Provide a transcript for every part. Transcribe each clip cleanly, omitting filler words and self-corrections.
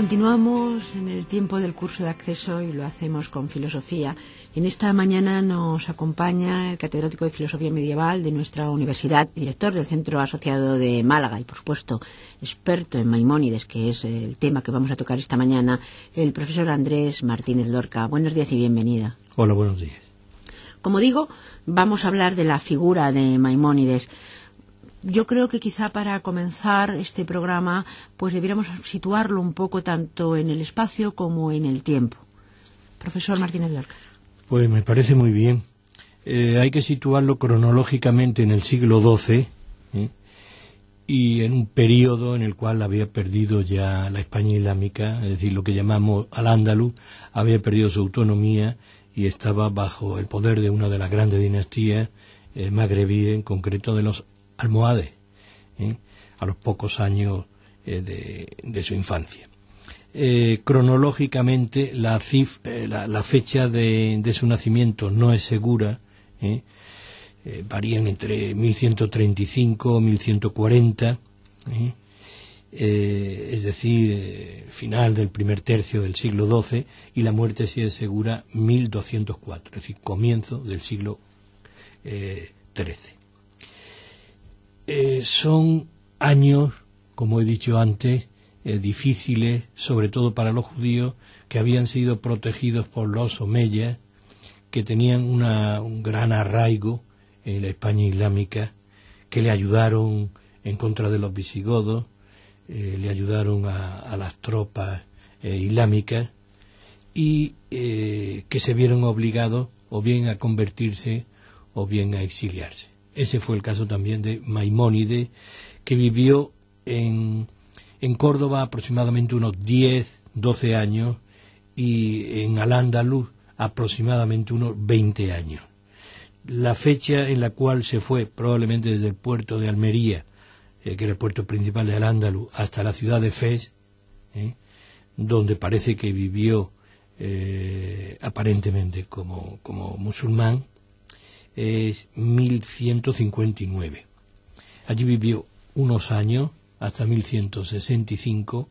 Continuamos en el tiempo del curso de acceso y lo hacemos con filosofía. En esta mañana nos acompaña el catedrático de Filosofía Medieval de nuestra universidad, director del Centro Asociado de Málaga y, por supuesto, experto en Maimónides, que es el tema que vamos a tocar esta mañana, el profesor Andrés Martínez Lorca. Buenos días y bienvenida. Hola, buenos días. Como digo, vamos a hablar de la figura de Maimónides. Yo creo que quizá para comenzar este programa pues debiéramos situarlo un poco tanto en el espacio como en el tiempo. Profesor Martínez Lorca. Pues me parece muy bien. Hay que situarlo cronológicamente en el siglo XII y en un periodo en el cual había perdido ya la España islámica, es decir, lo que llamamos Al-Ándalus, había perdido su autonomía y estaba bajo el poder de una de las grandes dinastías magrebíes, en concreto de los almohades, a los pocos años de su infancia. Cronológicamente la fecha de su nacimiento no es segura, varían entre 1135 y 1140, es decir, final del primer tercio del siglo XII, y la muerte sí es segura 1204, es decir, comienzo del siglo XIII. Son años, como he dicho antes, difíciles, sobre todo para los judíos, que habían sido protegidos por los omeyas, que tenían un gran arraigo en la España islámica, que le ayudaron en contra de los visigodos, le ayudaron a las tropas islámicas, y que se vieron obligados o bien a convertirse o bien a exiliarse. Ese fue el caso también de Maimónides, que vivió en Córdoba aproximadamente unos 10, 12 años y en Al-Ándalus aproximadamente unos 20 años. La fecha en la cual se fue, probablemente desde el puerto de Almería, que era el puerto principal de Al-Ándalus, hasta la ciudad de Fez, donde parece que vivió aparentemente como musulmán, es 1159. Allí vivió unos años, hasta 1165,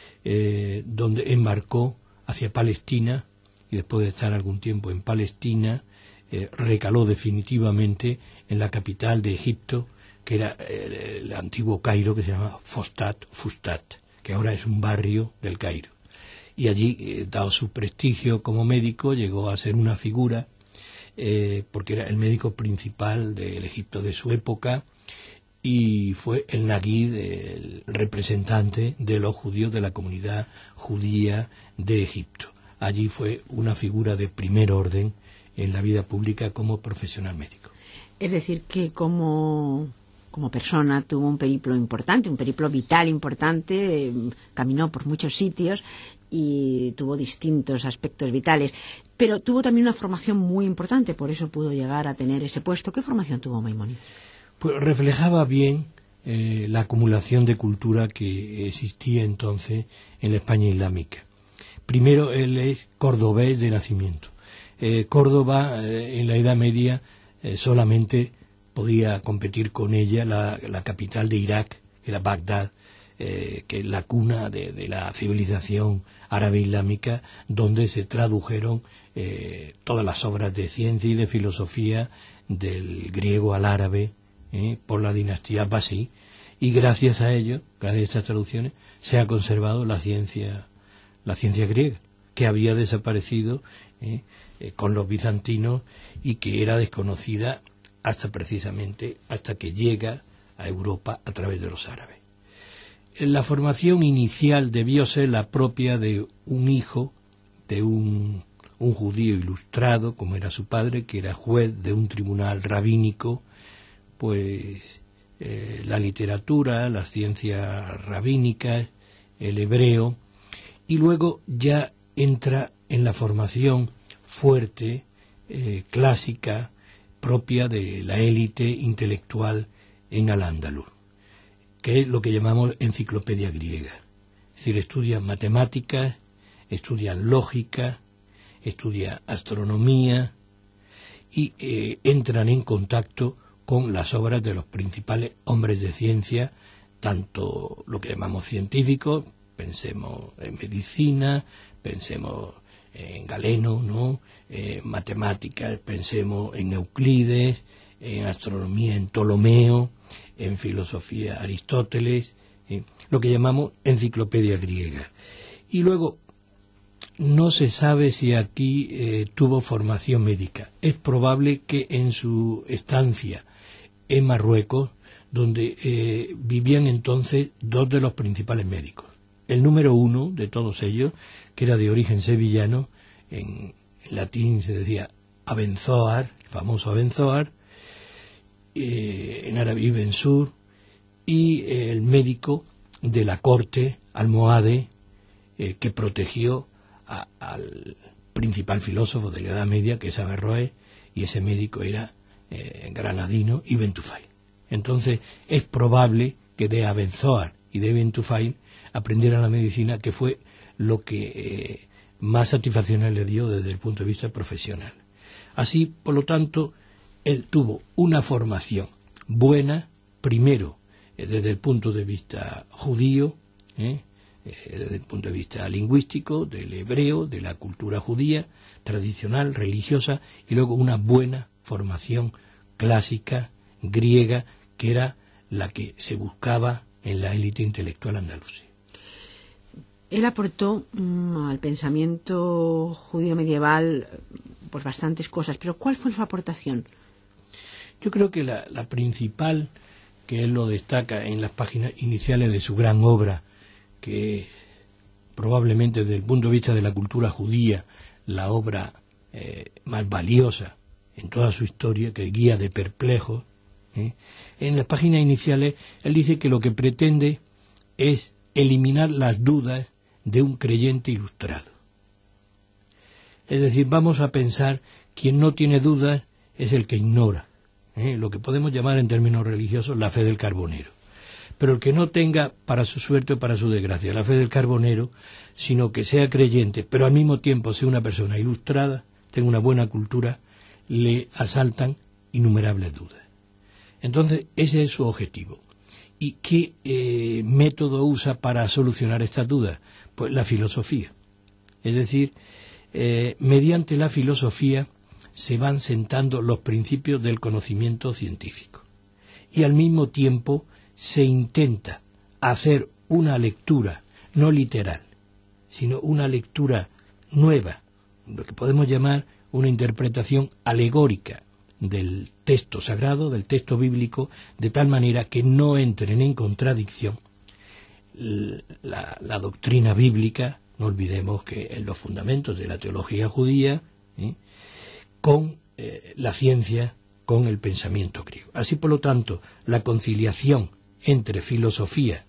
donde embarcó hacia Palestina, y después de estar algún tiempo en Palestina, recaló definitivamente en la capital de Egipto, que era el antiguo Cairo, que se llama Fustat, que ahora es un barrio del Cairo. Y allí, dado su prestigio como médico, llegó a ser una figura, porque era el médico principal del Egipto de su época y fue el naguid, el representante de los judíos de la comunidad judía de Egipto. Allí fue una figura de primer orden en la vida pública como profesional médico. Es decir, que como persona tuvo un periplo importante, un periplo vital importante, caminó por muchos sitios y tuvo distintos aspectos vitales, pero tuvo también una formación muy importante, por eso pudo llegar a tener ese puesto. ¿Qué formación tuvo Maimónides? Pues reflejaba bien la acumulación de cultura que existía entonces en la España islámica. Primero, él es cordobés de nacimiento. Córdoba, en la Edad Media, solamente podía competir con ella la capital de Irak, que era Bagdad, que es la cuna de la civilización árabe islámica, donde se tradujeron todas las obras de ciencia y de filosofía del griego al árabe por la dinastía Abbasí, y gracias a ello, gracias a estas traducciones, se ha conservado la ciencia griega, que había desaparecido con los bizantinos y que era desconocida hasta que llega a Europa a través de los árabes. La formación inicial debió ser la propia de un hijo de un judío ilustrado, como era su padre, que era juez de un tribunal rabínico. Pues la literatura, las ciencias rabínicas, el hebreo, y luego ya entra en la formación fuerte, clásica, propia de la élite intelectual en Al-Ándalus, que es lo que llamamos enciclopedia griega. Es decir, estudian matemáticas, estudian lógica, estudian astronomía y entran en contacto con las obras de los principales hombres de ciencia, tanto lo que llamamos científicos, Pensemos en medicina, pensemos en Galeno, ¿no? Matemáticas, pensemos en Euclides, en astronomía, en Ptolomeo, en filosofía, Aristóteles, lo que llamamos enciclopedia griega. Y luego, no se sabe si aquí tuvo formación médica. Es probable que en su estancia en Marruecos, donde vivían entonces dos de los principales médicos. El número uno de todos ellos, que era de origen sevillano, en latín se decía Abenzoar, el famoso Abenzoar, en árabe Ibn Sur, y el médico de la corte almohade que protegió al principal filósofo de la Edad Media, que es Averroes, y ese médico era granadino, Ibn Tufayl. Entonces es probable que de Abenzoar y de Ibn Tufayl aprendieran la medicina, que fue lo que más satisfacciones le dio desde el punto de vista profesional. Así, por lo tanto, él tuvo una formación buena, primero desde el punto de vista judío, desde el punto de vista lingüístico, del hebreo, de la cultura judía, tradicional, religiosa, y luego una buena formación clásica, griega, que era la que se buscaba en la élite intelectual andalusí. Él aportó al pensamiento judío medieval pues bastantes cosas, pero ¿cuál fue su aportación? Yo creo que la principal, que él lo destaca en las páginas iniciales de su gran obra, que es probablemente desde el punto de vista de la cultura judía la obra más valiosa en toda su historia, que es Guía de Perplejos, en las páginas iniciales él dice que lo que pretende es eliminar las dudas de un creyente ilustrado. Es decir, vamos a pensar, quien no tiene dudas es el que ignora, lo que podemos llamar en términos religiosos la fe del carbonero. Pero el que no tenga, para su suerte o para su desgracia, la fe del carbonero, sino que sea creyente, pero al mismo tiempo sea una persona ilustrada, tenga una buena cultura, le asaltan innumerables dudas. Entonces, ese es su objetivo. ¿Y qué método usa para solucionar estas dudas? Pues la filosofía. Es decir, mediante la filosofía se van sentando los principios del conocimiento científico. Y al mismo tiempo se intenta hacer una lectura no literal, sino una lectura nueva, lo que podemos llamar una interpretación alegórica del texto sagrado, del texto bíblico, de tal manera que no entren en contradicción la doctrina bíblica, no olvidemos que en los fundamentos de la teología judía, con la ciencia, con el pensamiento griego. Así, por lo tanto, la conciliación entre filosofía,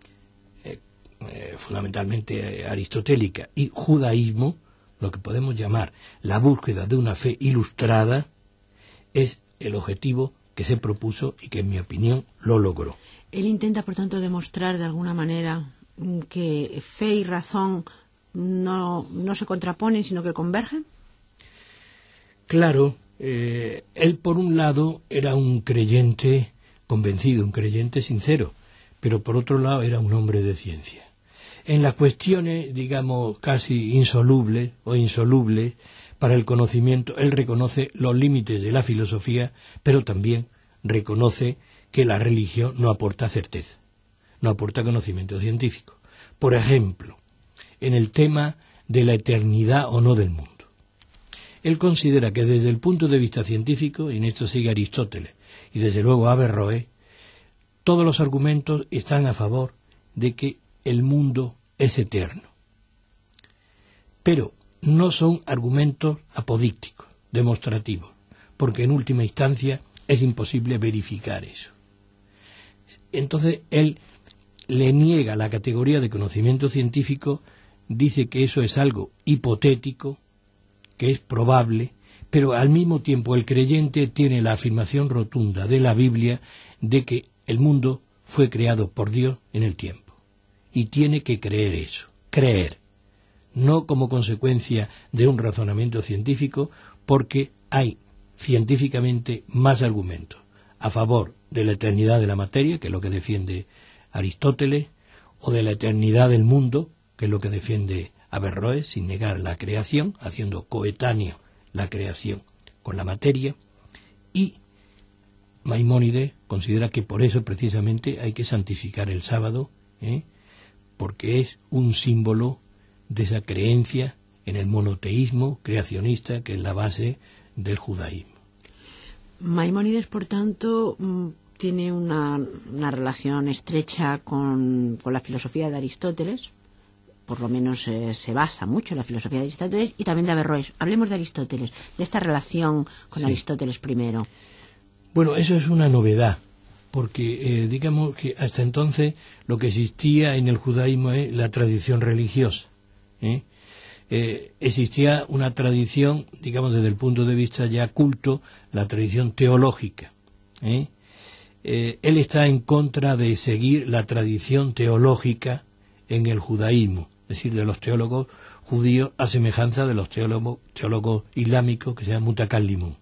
fundamentalmente aristotélica, y judaísmo, lo que podemos llamar la búsqueda de una fe ilustrada, es el objetivo que se propuso y que, en mi opinión, lo logró. Él intenta, por tanto, demostrar de alguna manera que fe y razón no se contraponen, sino que convergen. Claro, él por un lado era un creyente convencido, un creyente sincero, pero por otro lado era un hombre de ciencia. En las cuestiones, digamos, casi insolubles o insolubles para el conocimiento, él reconoce los límites de la filosofía, pero también reconoce que la religión no aporta certeza, no aporta conocimiento científico. Por ejemplo, en el tema de la eternidad o no del mundo. Él considera que desde el punto de vista científico, y en esto sigue Aristóteles, y desde luego Averroes, todos los argumentos están a favor de que el mundo es eterno. Pero no son argumentos apodícticos, demostrativos, porque en última instancia es imposible verificar eso. Entonces él le niega la categoría de conocimiento científico, dice que eso es algo hipotético, que es probable, pero al mismo tiempo el creyente tiene la afirmación rotunda de la Biblia de que el mundo fue creado por Dios en el tiempo. Y tiene que creer eso, creer, no como consecuencia de un razonamiento científico, porque hay científicamente más argumentos a favor de la eternidad de la materia, que es lo que defiende Aristóteles, o de la eternidad del mundo, que es lo que defiende Averroes, sin negar la creación, haciendo coetáneo la creación con la materia, y Maimónides considera que por eso precisamente hay que santificar el sábado, porque es un símbolo de esa creencia en el monoteísmo creacionista que es la base del judaísmo. Maimónides, por tanto, tiene una relación estrecha con la filosofía de Aristóteles, por lo menos se basa mucho en la filosofía de Aristóteles y también de Averroes. Hablemos de Aristóteles, de esta relación con Aristóteles primero. Bueno, eso es una novedad, porque digamos que hasta entonces lo que existía en el judaísmo es la tradición religiosa. Existía una tradición, digamos desde el punto de vista ya culto, la tradición teológica. Él está en contra de seguir la tradición teológica en el judaísmo, es decir, de los teólogos judíos a semejanza de los teólogos islámicos que se llaman mutakallimun.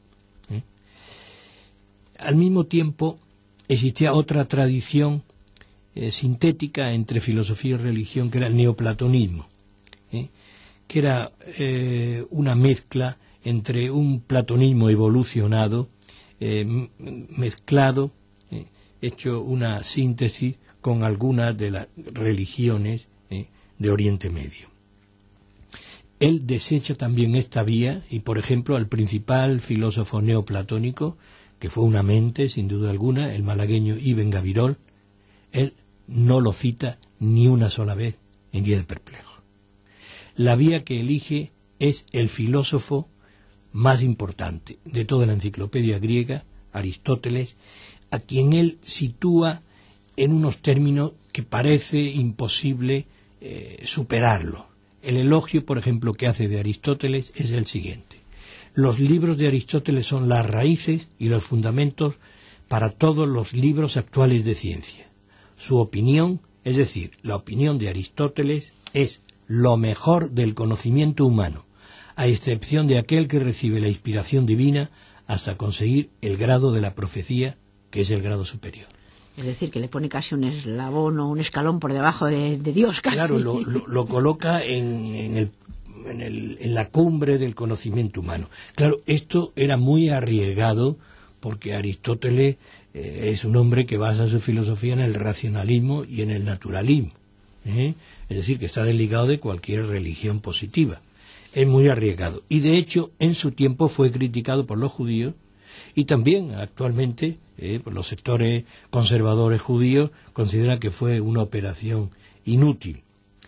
Al mismo tiempo existía otra tradición sintética entre filosofía y religión, que era el neoplatonismo, que era una mezcla entre un platonismo evolucionado, mezclado, hecho una síntesis con algunas de las religiones de Oriente Medio. Él desecha también esta vía y, por ejemplo, al principal filósofo neoplatónico, que fue una mente, sin duda alguna, el malagueño Ibn Gabirol, él no lo cita ni una sola vez en Guía del Perplejo. La vía que elige es el filósofo más importante de toda la enciclopedia griega, Aristóteles, a quien él sitúa en unos términos que parece imposible superarlo. El elogio, por ejemplo, que hace de Aristóteles es el siguiente: los libros de Aristóteles son las raíces y los fundamentos para todos los libros actuales de ciencia. Su opinión, es decir, la opinión de Aristóteles, es lo mejor del conocimiento humano, a excepción de aquel que recibe la inspiración divina hasta conseguir el grado de la profecía, que es el grado superior. Es decir, que le pone casi un eslabón o un escalón por debajo de Dios, casi. Claro, lo coloca en la cumbre del conocimiento humano. Claro, esto era muy arriesgado porque Aristóteles es un hombre que basa su filosofía en el racionalismo y en el naturalismo. Es decir, que está desligado de cualquier religión positiva. Es muy arriesgado. Y de hecho, en su tiempo fue criticado por los judíos y también actualmente por los sectores conservadores judíos consideran que fue una operación inútil.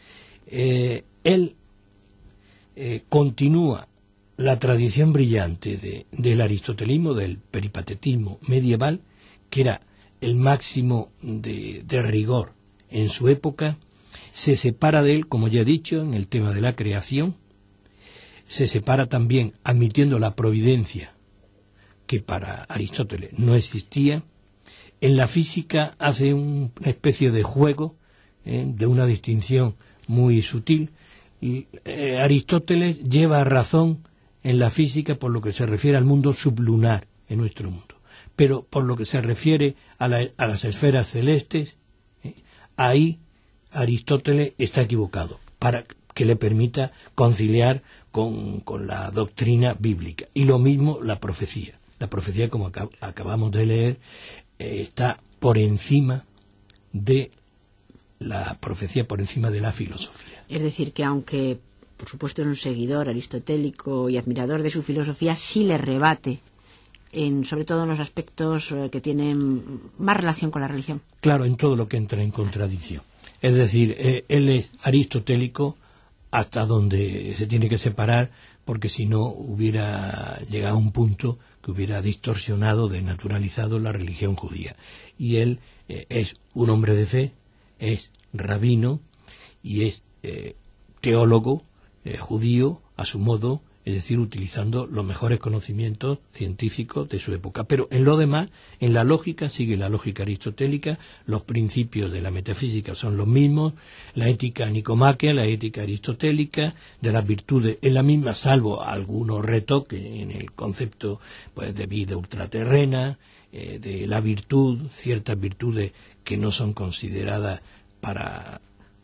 Él continúa la tradición brillante del aristotelismo, del peripatetismo medieval, que era el máximo de rigor en su época. Se separa de él, como ya he dicho, en el tema de la creación. Se separa también admitiendo la providencia, que para Aristóteles no existía. En la física hace una especie de juego, de una distinción muy sutil, y Aristóteles lleva razón en la física por lo que se refiere al mundo sublunar en nuestro mundo, pero por lo que se refiere a las esferas celestes, ahí Aristóteles está equivocado, para que le permita conciliar con la doctrina bíblica. Y lo mismo la profecía. La profecía, como acabamos de leer, está por encima de la profecía, por encima de la filosofía. Es decir, que aunque, por supuesto, es un seguidor aristotélico y admirador de su filosofía, sí le rebate, sobre todo en los aspectos que tienen más relación con la religión. Claro, en todo lo que entra en contradicción. Es decir, él es aristotélico hasta donde se tiene que separar, porque si no hubiera llegado a un punto que hubiera distorsionado, desnaturalizado la religión judía. Y él es un hombre de fe, es rabino y es teólogo judío a su modo, es decir, utilizando los mejores conocimientos científicos de su época. Pero en lo demás, en la lógica, sigue la lógica aristotélica, los principios de la metafísica son los mismos, la ética nicomaquea, la ética aristotélica, de las virtudes es la misma, salvo algunos retoques en el concepto pues de vida ultraterrena, de la virtud, ciertas virtudes que no son consideradas para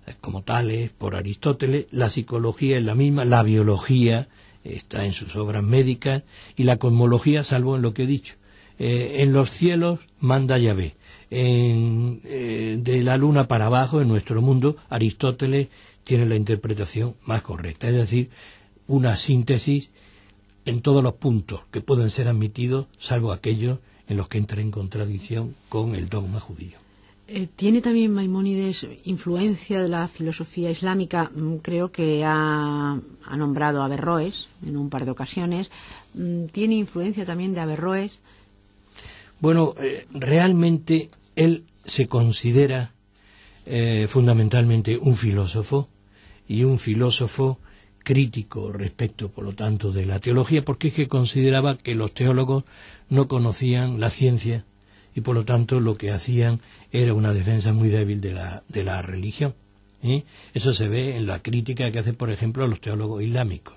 como tales por Aristóteles. La psicología es la misma, la biología está en sus obras médicas, y la cosmología, salvo en lo que he dicho. En los cielos manda Yahvé. De la luna para abajo, en nuestro mundo, Aristóteles tiene la interpretación más correcta, es decir, una síntesis en todos los puntos que pueden ser admitidos, salvo aquellos en los que entra en contradicción con el dogma judío. ¿Tiene también Maimónides influencia de la filosofía islámica? Creo que ha nombrado a Averroes en un par de ocasiones. ¿Tiene influencia también de Averroes? Bueno, realmente él se considera fundamentalmente un filósofo, y un filósofo crítico respecto, por lo tanto, de la teología, porque es que consideraba que los teólogos no conocían la ciencia y, por lo tanto, lo que hacían era una defensa muy débil de la religión. Eso se ve en la crítica que hace, por ejemplo, a los teólogos islámicos.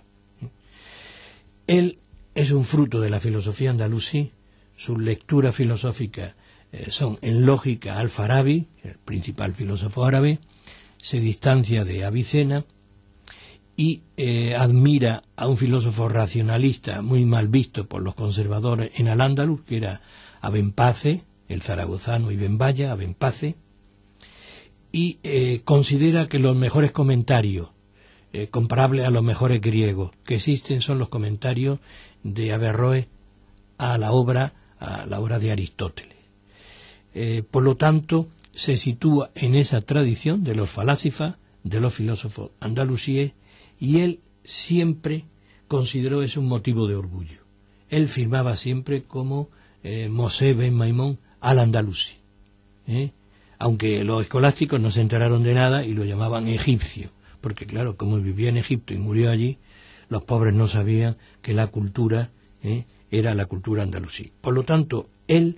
Él es un fruto de la filosofía andalusí. Sus lecturas filosóficas son en lógica al-Farabi, el principal filósofo árabe, se distancia de Avicena y admira a un filósofo racionalista muy mal visto por los conservadores en Al-Ándalus, que era Abenpace, el zaragozano Ibn Baya, Abenpace, y considera que los mejores comentarios, comparables a los mejores griegos que existen, son los comentarios de Averroes a la obra de Aristóteles. Por lo tanto, se sitúa en esa tradición de los falásifas, de los filósofos andalusíes, y él siempre consideró eso un motivo de orgullo. Él firmaba siempre como Mosé ben Maimón al-Andalusí, aunque los escolásticos no se enteraron de nada y lo llamaban egipcio, porque claro, como vivía en Egipto y murió allí, los pobres no sabían que la cultura era la cultura andalusí. Por lo tanto, él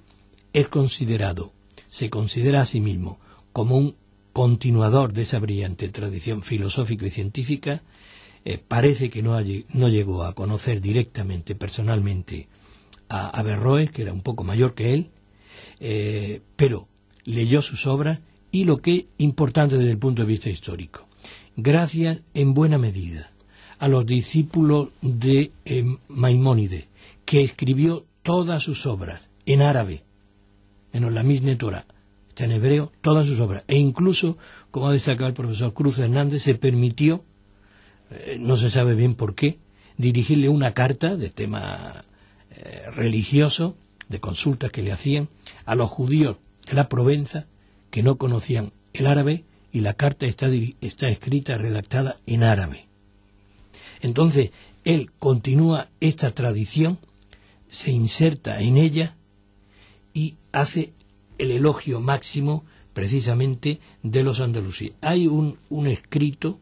se considera a sí mismo como un continuador de esa brillante tradición filosófica y científica. Parece que no llegó a conocer directamente, personalmente, a Averroes, que era un poco mayor que él, pero leyó sus obras, y lo que es importante desde el punto de vista histórico, gracias en buena medida a los discípulos de Maimónides, que escribió todas sus obras en árabe, menos la Misne Torah, está en hebreo, todas sus obras, e incluso, como ha destacado el profesor Cruz Hernández, se permitió, no se sabe bien por qué, dirigirle una carta de tema religioso, de consultas que le hacían a los judíos de la Provenza que no conocían el árabe, y la carta está escrita, redactada en árabe. Entonces, él continúa esta tradición, se inserta en ella y hace el elogio máximo precisamente de los andalusíes. Hay un escrito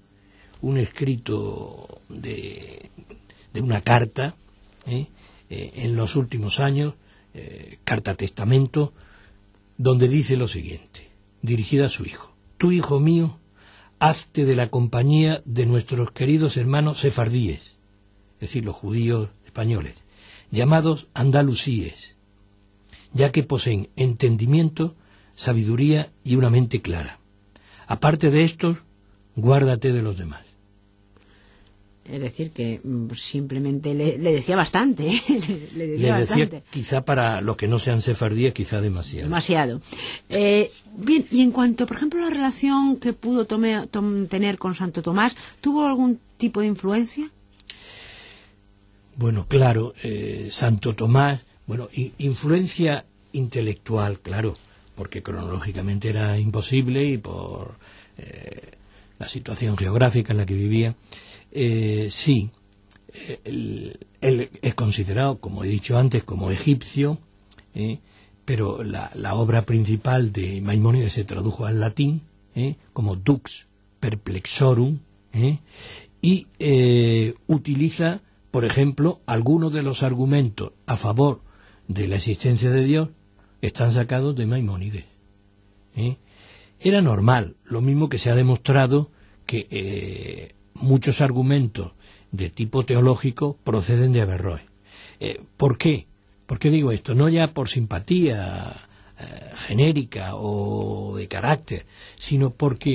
de una carta en los últimos años, carta testamento, donde dice lo siguiente, dirigida a su hijo: tú, hijo mío, hazte de la compañía de nuestros queridos hermanos sefardíes, es decir, los judíos españoles, llamados andalusíes, ya que poseen entendimiento, sabiduría y una mente clara. Aparte de estos, guárdate de los demás. Es decir, que simplemente le decía bastante, le decía bastante. Quizá para los que no sean sefardíes, quizá demasiado. Bien, y en cuanto, por ejemplo, a la relación que pudo tener con Santo Tomás, ¿tuvo algún tipo de influencia? Bueno, claro, Santo Tomás, influencia intelectual, claro, porque cronológicamente era imposible y por la situación geográfica en la que vivía. Sí, él es considerado, como he dicho antes, como egipcio, pero la obra principal de Maimónides se tradujo al latín, como Dux Perplexorum, y utiliza, por ejemplo, algunos de los argumentos a favor de la existencia de Dios están sacados de Maimónides. Era normal, lo mismo que se ha demostrado que muchos argumentos de tipo teológico proceden de Averroes. ¿Por qué? ¿Por qué digo esto? No ya por simpatía genérica o de carácter, sino porque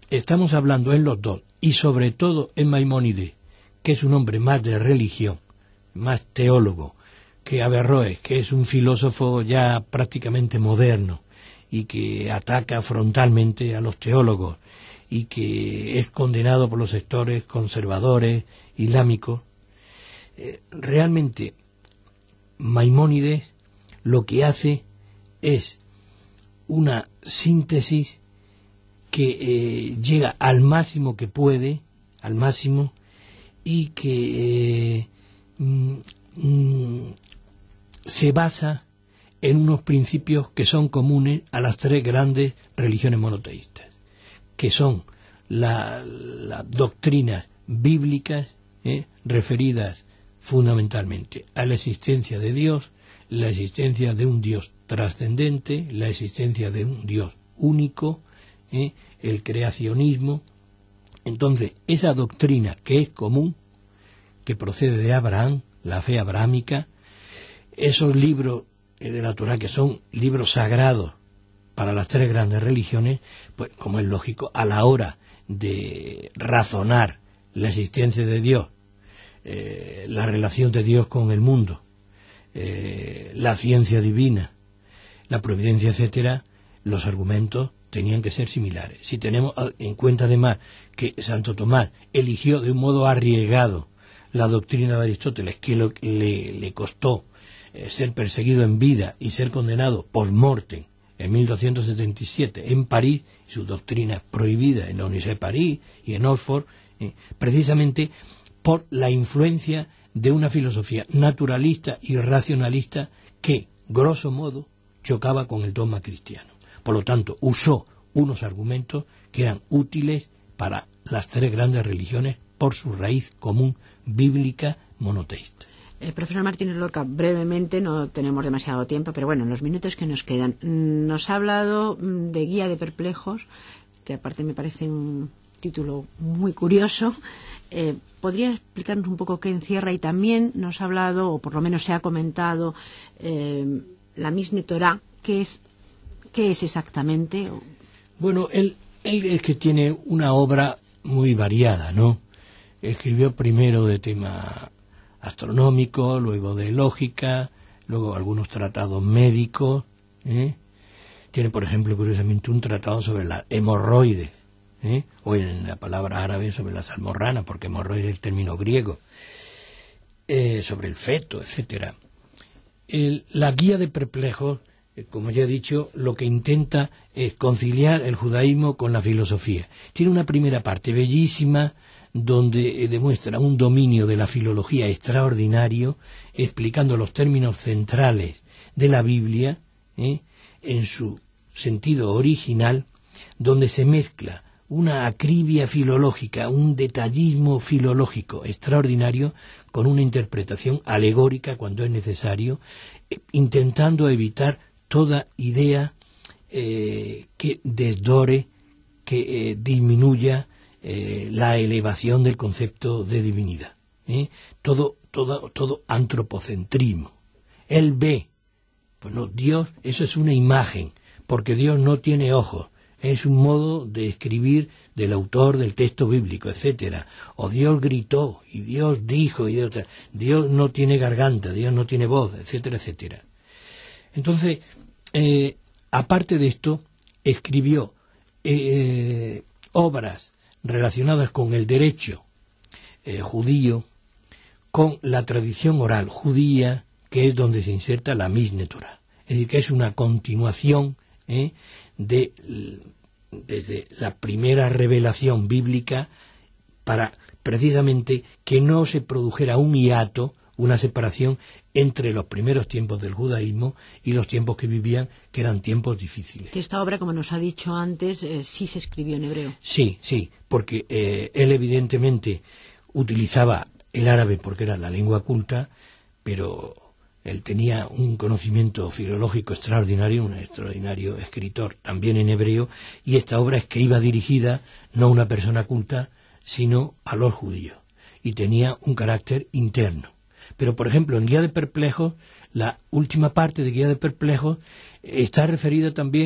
estamos hablando en los dos, y sobre todo en Maimónides, que es un hombre más de religión, más teólogo, que Averroes, que es un filósofo ya prácticamente moderno, y que ataca frontalmente a los teólogos, y que es condenado por los sectores conservadores, islámicos. Realmente, Maimónides lo que hace es una síntesis que llega al máximo que puede, al máximo, y que se basa en unos principios que son comunes a las tres grandes religiones monoteístas, que son las doctrinas bíblicas referidas fundamentalmente a la existencia de Dios, la existencia de un Dios trascendente, la existencia de un Dios único, el creacionismo. Entonces, esa doctrina que es común, que procede de Abraham, la fe abrahámica, esos libros de la Torá que son libros sagrados para las tres grandes religiones, pues como es lógico, a la hora de razonar la existencia de Dios, la relación de Dios con el mundo, la ciencia divina, la providencia, etcétera, los argumentos tenían que ser similares. Si tenemos en cuenta además que Santo Tomás eligió de un modo arriesgado la doctrina de Aristóteles, que le costó ser perseguido en vida y ser condenado post mortem en 1277 en París, su doctrina prohibida en la Universidad de París y en Oxford, precisamente por la influencia de una filosofía naturalista y racionalista que, grosso modo, chocaba con el dogma cristiano. Por lo tanto, usó unos argumentos que eran útiles para las tres grandes religiones por su raíz común bíblica monoteísta. Profesor Martínez Lorca, brevemente, no tenemos demasiado tiempo, pero bueno, en los minutos que nos quedan, nos ha hablado de Guía de Perplejos, que aparte me parece un título muy curioso. ¿Podría explicarnos un poco qué encierra? Y también nos ha hablado, o por lo menos se ha comentado, la Misne Torá. ¿Qué es exactamente? Bueno, él es que tiene una obra muy variada, ¿no? Escribió primero de tema astronómico, luego de lógica, luego algunos tratados médicos. Tiene, por ejemplo, curiosamente, un tratado sobre la hemorroides, o en la palabra árabe sobre las almorranas, porque hemorroides es el término griego, sobre el feto, etcétera. La Guía de Perplejos, como ya he dicho, lo que intenta es conciliar el judaísmo con la filosofía. Tiene una primera parte bellísima, donde demuestra un dominio de la filología extraordinario, explicando los términos centrales de la Biblia, en su sentido original, donde se mezcla una acribia filológica, un detallismo filológico extraordinario, con una interpretación alegórica cuando es necesario, intentando evitar toda idea que desdore, que disminuya la elevación del concepto de divinidad. Todo antropocentrismo. Él ve, bueno, Dios, eso es una imagen, porque Dios no tiene ojos, es un modo de escribir del autor del texto bíblico, etcétera. O Dios gritó, y Dios dijo, y Dios no tiene garganta, Dios no tiene voz, etcétera, etcétera. Entonces, aparte de esto, escribió obras relacionadas con el derecho judío, con la tradición oral judía, que es donde se inserta la Misne Torá. Es decir, que es una continuación desde la primera revelación bíblica, para precisamente que no se produjera un hiato, una separación entre los primeros tiempos del judaísmo y los tiempos que vivían, que eran tiempos difíciles. Que esta obra, como nos ha dicho antes, sí se escribió en hebreo. Sí, porque él evidentemente utilizaba el árabe porque era la lengua culta, pero él tenía un conocimiento filológico extraordinario, un extraordinario escritor también en hebreo, y esta obra es que iba dirigida no a una persona culta, sino a los judíos, y tenía un carácter interno. Pero, por ejemplo, en Guía de Perplejos, la última parte de Guía de Perplejos está referida también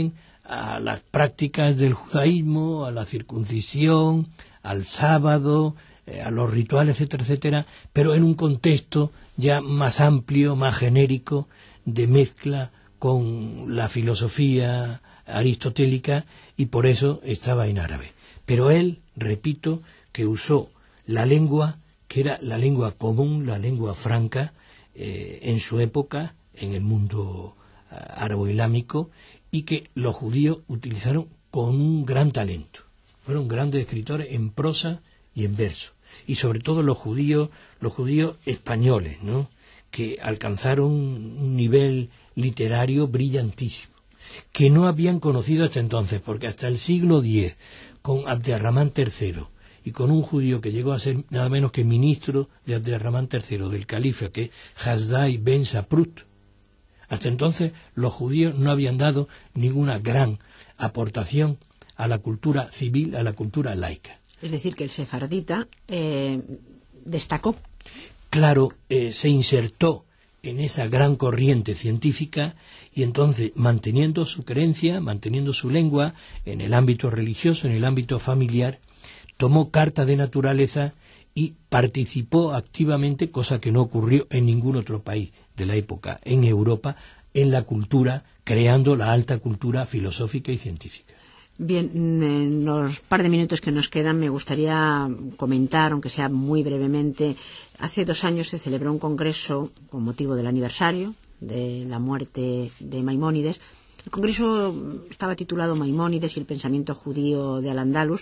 a las prácticas del judaísmo, a la circuncisión, al sábado, a los rituales, etcétera, etcétera, pero en un contexto ya más amplio, más genérico, de mezcla con la filosofía aristotélica, y por eso estaba en árabe. Pero él, repito, que usó la lengua que era la lengua común, la lengua franca, en su época, en el mundo árabo-islámico, y que los judíos utilizaron con un gran talento. Fueron grandes escritores en prosa y en verso. Y sobre todo los judíos españoles, ¿no?, que alcanzaron un nivel literario brillantísimo, que no habían conocido hasta entonces, porque hasta el siglo X, con Abderramán III, y con un judío que llegó a ser nada menos que ministro de Abderramán III, del califa, que es Hasdai ben Saprut, hasta entonces los judíos no habían dado ninguna gran aportación a la cultura civil, a la cultura laica. Es decir, que el sefardita destacó. Claro, se insertó en esa gran corriente científica, y entonces, manteniendo su creencia, manteniendo su lengua, en el ámbito religioso, en el ámbito familiar, tomó carta de naturaleza y participó activamente, cosa que no ocurrió en ningún otro país de la época en Europa, en la cultura, creando la alta cultura filosófica y científica. Bien, en los par de minutos que nos quedan me gustaría comentar, aunque sea muy brevemente, hace 2 años se celebró un congreso con motivo del aniversario de la muerte de Maimónides. El congreso estaba titulado Maimónides y el pensamiento judío de Al-Ándalus.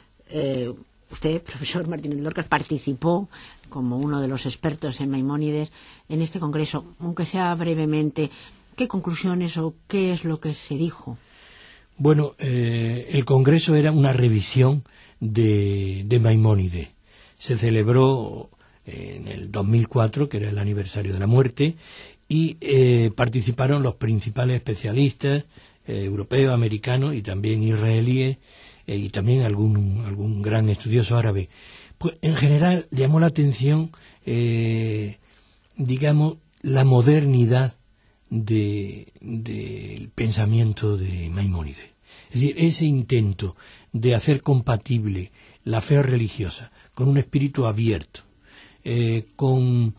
Usted, profesor Martínez Lorcas, participó como uno de los expertos en Maimónides en este congreso. Aunque sea brevemente, ¿qué conclusiones o qué es lo que se dijo? Bueno, el congreso era una revisión de Maimónides. Se celebró en el 2004, que era el aniversario de la muerte, y participaron los principales especialistas europeos, americanos y también israelíes, y también algún gran estudioso árabe. Pues en general llamó la atención, digamos, la modernidad del pensamiento de Maimónides. Es decir, ese intento de hacer compatible la fe religiosa con un espíritu abierto, con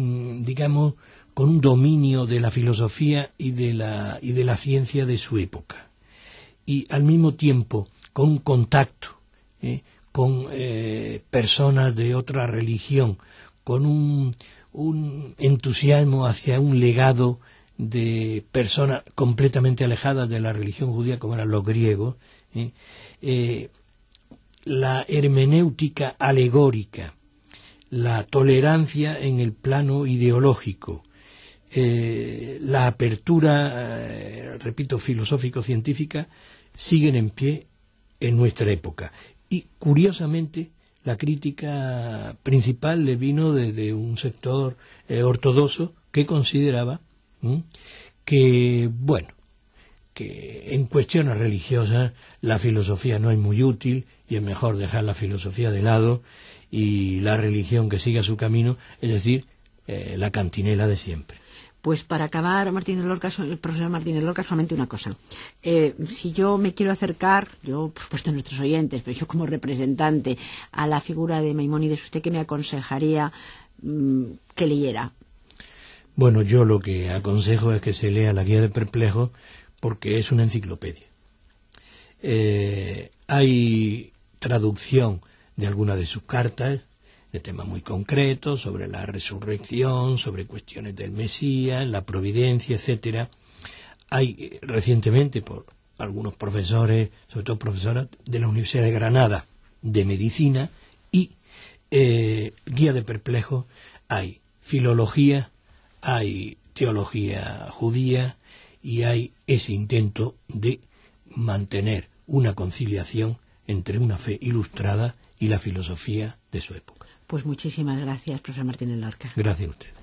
un dominio de la filosofía y de la ciencia de su época, y al mismo tiempo con un contacto con personas de otra religión, con un entusiasmo hacia un legado de personas completamente alejadas de la religión judía, como eran los griegos, la hermenéutica alegórica, la tolerancia en el plano ideológico, la apertura, repito, filosófico-científica, siguen en pie en nuestra época. Y curiosamente la crítica principal le vino de un sector ortodoxo que consideraba que en cuestiones religiosas la filosofía no es muy útil y es mejor dejar la filosofía de lado y la religión que siga su camino, es decir, la cantinela de siempre. Pues para acabar, el profesor Martínez Lorca, solamente una cosa. Si yo me quiero acercar, yo, por supuesto, nuestros oyentes, pero yo como representante a la figura de Maimónides, ¿usted qué me aconsejaría que leyera? Bueno, yo lo que aconsejo es que se lea la Guía de Perplejos, porque es una enciclopedia. Hay traducción de algunas de sus cartas, de temas muy concretos, sobre la resurrección, sobre cuestiones del Mesías, la providencia, etcétera. Hay recientemente por algunos profesores, sobre todo profesoras de la Universidad de Granada, de medicina, y Guía de Perplejos, hay filología, hay teología judía, y hay ese intento de mantener una conciliación entre una fe ilustrada y la filosofía de su época. Pues muchísimas gracias, profesor Martínez Lorca. Gracias a usted.